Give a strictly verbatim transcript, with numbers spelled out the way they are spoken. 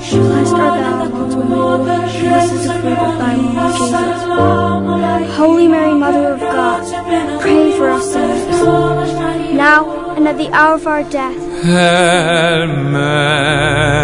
Blessed art thou amongst women, and blessed is the fruit of thy womb, Jesus. Holy Mary, Mother of God, pray for us sinners, now and at the hour of our death. Amen.